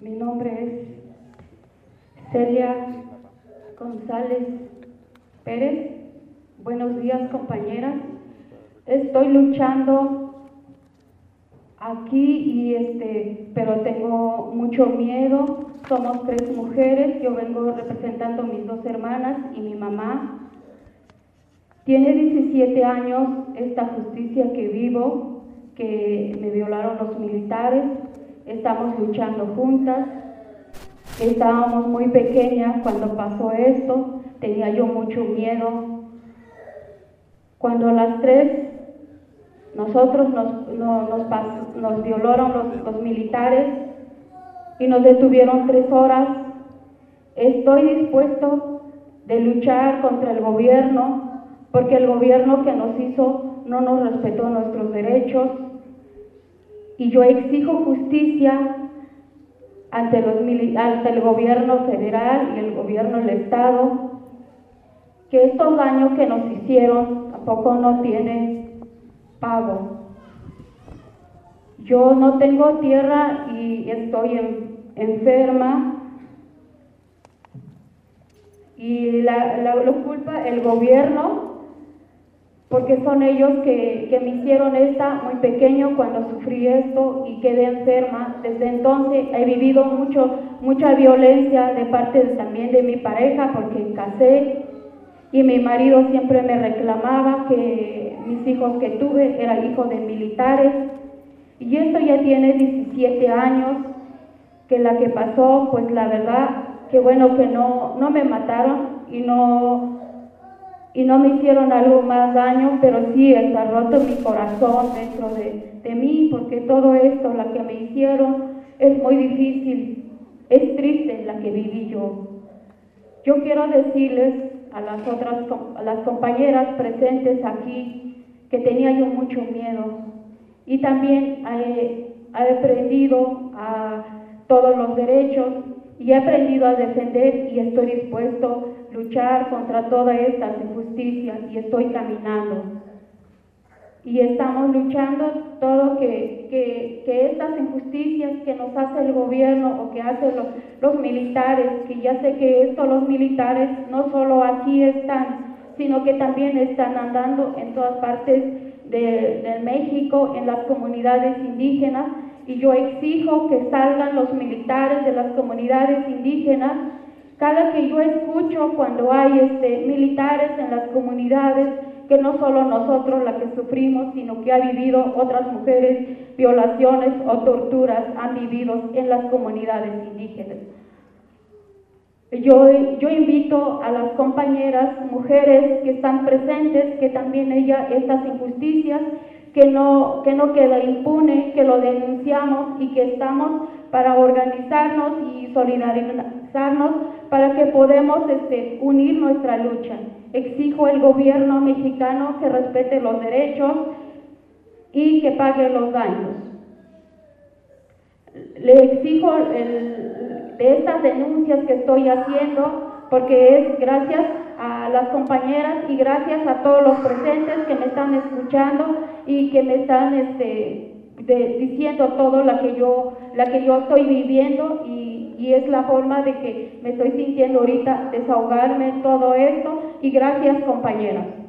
Mi nombre es Celia González Pérez. Buenos días, compañeras. Estoy luchando aquí pero tengo mucho miedo. Somos 3 mujeres. Yo vengo representando a mis 2 hermanas y mi mamá. Tiene 17 años esta justicia que vivo, que me violaron los militares. Estamos luchando juntas. Estábamos muy pequeñas cuando pasó esto. Tenía yo mucho miedo. Cuando las 3, nosotros nos violaron los militares y nos detuvieron 3 horas. Estoy dispuesto de luchar contra el gobierno, porque el gobierno que nos hizo no nos respetó nuestros derechos, y yo exijo justicia ante el gobierno federal y el gobierno del estado, que estos daños que nos hicieron tampoco no tienen pago. Yo no tengo tierra y estoy enferma, y lo culpa el gobierno, porque son ellos que me hicieron esta muy pequeño cuando sufrí esto y quedé enferma. Desde entonces he vivido mucha violencia de parte también de mi pareja, porque casé y mi marido siempre me reclamaba que mis hijos que tuve eran hijos de militares, y esto ya tiene 17 años que la que pasó, pues la verdad que bueno que no me mataron y no me hicieron algo más daño, pero sí está roto mi corazón dentro de mí, porque todo esto, la que me hicieron, es muy difícil, es triste la que viví yo. Yo quiero decirles a las compañeras presentes aquí que tenía yo mucho miedo, y también he aprendido a todos los derechos y he aprendido a defender, y estoy dispuesto a luchar contra todas estas injusticias, y estoy caminando. Y estamos luchando todo que estas injusticias que nos hace el gobierno o que hacen los militares, que ya sé que los militares no solo aquí están, sino que también están andando en todas partes de México, en las comunidades indígenas, y yo exijo que salgan los militares de las comunidades indígenas. Cada que yo escucho cuando hay militares en las comunidades, que no solo nosotros las que sufrimos, sino que ha vivido otras mujeres, violaciones o torturas han vivido en las comunidades indígenas. Yo invito a las compañeras mujeres que están presentes, que también estas injusticias, que no queda impune, que lo denunciamos y que estamos para organizarnos y solidarizarnos para que podamos unir nuestra lucha. Exijo al gobierno mexicano que respete los derechos y que pague los daños. Le exijo de estas denuncias que estoy haciendo, porque es gracias a las compañeras y gracias a todos los presentes que me están escuchando y que me están diciendo todo la que yo estoy viviendo, y es la forma de que me estoy sintiendo ahorita, desahogarme en todo esto, y gracias, compañeras.